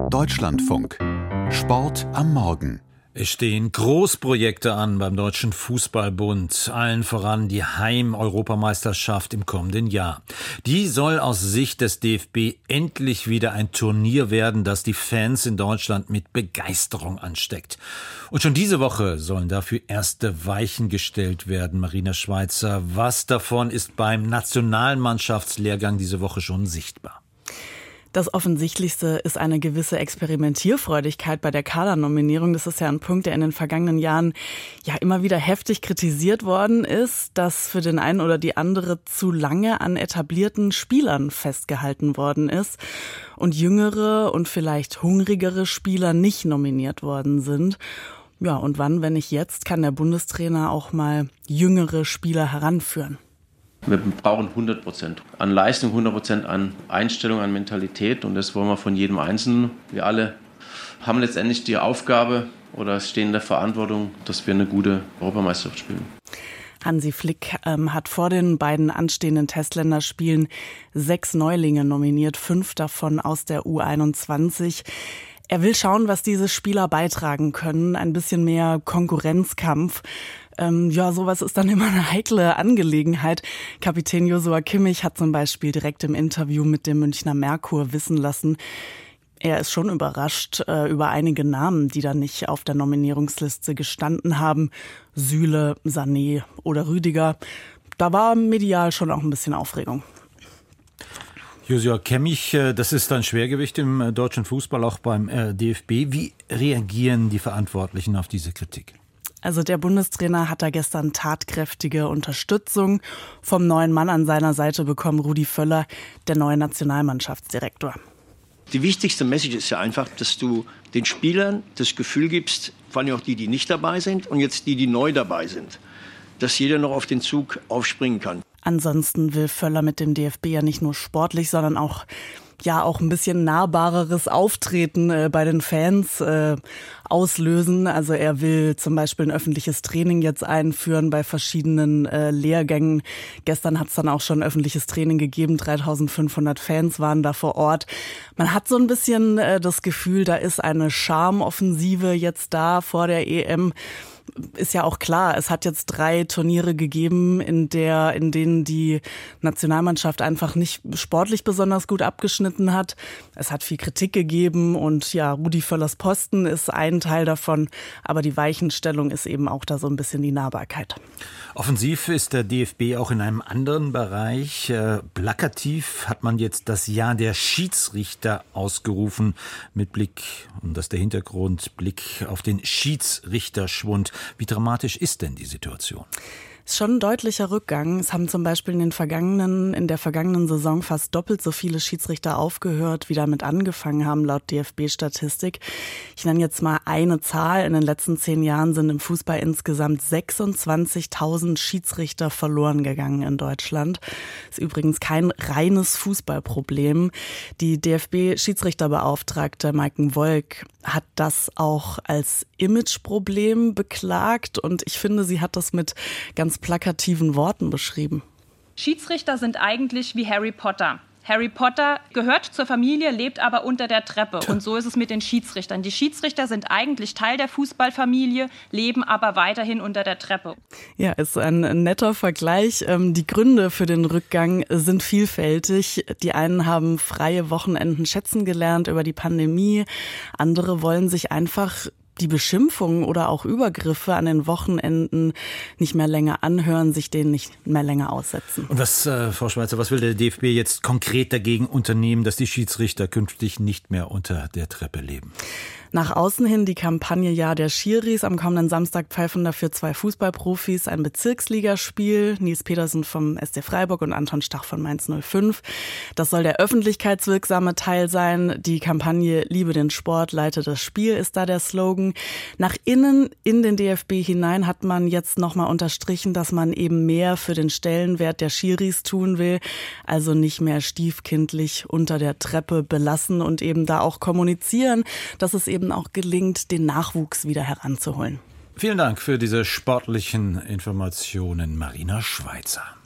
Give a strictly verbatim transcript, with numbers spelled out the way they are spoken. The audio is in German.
Deutschlandfunk. Sport am Morgen. Es stehen Großprojekte an beim Deutschen Fußballbund, allen voran die Heim-Europameisterschaft im kommenden Jahr. Die soll aus Sicht des D F B endlich wieder ein Turnier werden, das die Fans in Deutschland mit Begeisterung ansteckt. Und schon diese Woche sollen dafür erste Weichen gestellt werden. Marina Schweizer, was davon ist beim Nationalmannschaftslehrgang diese Woche schon sichtbar? Das Offensichtlichste ist eine gewisse Experimentierfreudigkeit bei der Kadernominierung. Das ist ja ein Punkt, der in den vergangenen Jahren ja immer wieder heftig kritisiert worden ist, dass für den einen oder die andere zu lange an etablierten Spielern festgehalten worden ist und jüngere und vielleicht hungrigere Spieler nicht nominiert worden sind. Ja, und wann, wenn nicht jetzt, kann der Bundestrainer auch mal jüngere Spieler heranführen? Wir brauchen hundert Prozent an Leistung, hundert Prozent an Einstellung, an Mentalität, und das wollen wir von jedem Einzelnen. Wir alle haben letztendlich die Aufgabe oder stehen in der Verantwortung, dass wir eine gute Europameisterschaft spielen. Hansi Flick ähm, hat vor den beiden anstehenden Testländerspielen sechs Neulinge nominiert, fünf davon aus der U einundzwanzig. Er will schauen, was diese Spieler beitragen können, ein bisschen mehr Konkurrenzkampf. Ähm, ja, sowas ist dann immer eine heikle Angelegenheit. Kapitän Joshua Kimmich hat zum Beispiel direkt im Interview mit dem Münchner Merkur wissen lassen, er ist schon überrascht äh, über einige Namen, die da nicht auf der Nominierungsliste gestanden haben. Süle, Sané oder Rüdiger. Da war medial schon auch ein bisschen Aufregung. Joshua Kimmich, das ist ein Schwergewicht im deutschen Fußball, auch beim D F B. Wie reagieren die Verantwortlichen auf diese Kritik? Also der Bundestrainer hat da gestern tatkräftige Unterstützung vom neuen Mann an seiner Seite bekommen, Rudi Völler, der neue Nationalmannschaftsdirektor. Die wichtigste Message ist ja einfach, dass du den Spielern das Gefühl gibst, vor allem auch die, die nicht dabei sind und jetzt die, die neu dabei sind, dass jeder noch auf den Zug aufspringen kann. Ansonsten will Völler mit dem D F B ja nicht nur sportlich, sondern auch ja auch ein bisschen nahbareres Auftreten äh, bei den Fans äh, auslösen. Also er will zum Beispiel ein öffentliches Training jetzt einführen bei verschiedenen äh, Lehrgängen. Gestern hat es dann auch schon öffentliches Training gegeben. dreitausendfünfhundert Fans waren da vor Ort. Man hat so ein bisschen äh, das Gefühl, da ist eine Charmoffensive jetzt da vor der E M. Ist ja auch klar, es hat jetzt drei Turniere gegeben, in der, in denen die Nationalmannschaft einfach nicht sportlich besonders gut abgeschnitten hat. Es hat viel Kritik gegeben und ja, Rudi Völlers Posten ist ein Teil davon, aber die Weichenstellung ist eben auch da so ein bisschen die Nahbarkeit. Offensiv ist der D F B auch in einem anderen Bereich. Äh, plakativ hat man jetzt das Jahr der Schiedsrichter ausgerufen, mit Blick, und das ist der Hintergrund, Blick auf den Schiedsrichterschwund. Wie dramatisch ist denn die Situation? Ist schon ein deutlicher Rückgang. Es haben zum Beispiel in den vergangenen, in der vergangenen Saison fast doppelt so viele Schiedsrichter aufgehört, wie damit angefangen haben, laut D F B-Statistik. Ich nenne jetzt mal eine Zahl. In den letzten zehn Jahren sind im Fußball insgesamt sechsundzwanzigtausend Schiedsrichter verloren gegangen in Deutschland. Ist übrigens kein reines Fußballproblem. Die D F B-Schiedsrichterbeauftragte Maiken Wolk hat das auch als Imageproblem beklagt und ich finde, sie hat das mit ganz plakativen Worten beschrieben. Schiedsrichter sind eigentlich wie Harry Potter. Harry Potter gehört zur Familie, lebt aber unter der Treppe. Und so ist es mit den Schiedsrichtern. Die Schiedsrichter sind eigentlich Teil der Fußballfamilie, leben aber weiterhin unter der Treppe. Ja, ist ein netter Vergleich. Die Gründe für den Rückgang sind vielfältig. Die einen haben freie Wochenenden schätzen gelernt über die Pandemie. Andere wollen sich einfach die Beschimpfungen oder auch Übergriffe an den Wochenenden nicht mehr länger anhören, sich denen nicht mehr länger aussetzen. Und was, äh, Frau Schweizer, was will der D F B jetzt konkret dagegen unternehmen, dass die Schiedsrichter künftig nicht mehr unter der Treppe leben? Nach außen hin die Kampagne Jahr der Schiris. Am kommenden Samstag pfeifen dafür zwei Fußballprofis ein Bezirksligaspiel. Nils Petersen vom S C Freiburg und Anton Stach von Mainz null fünf. Das soll der öffentlichkeitswirksame Teil sein. Die Kampagne Liebe den Sport, leite das Spiel ist da der Slogan. Nach innen in den D F B hinein hat man jetzt nochmal unterstrichen, dass man eben mehr für den Stellenwert der Schiris tun will. Also nicht mehr stiefkindlich unter der Treppe belassen und eben da auch kommunizieren, dass es eben auch gelingt, den Nachwuchs wieder heranzuholen. Vielen Dank für diese sportlichen Informationen, Marina Schweizer.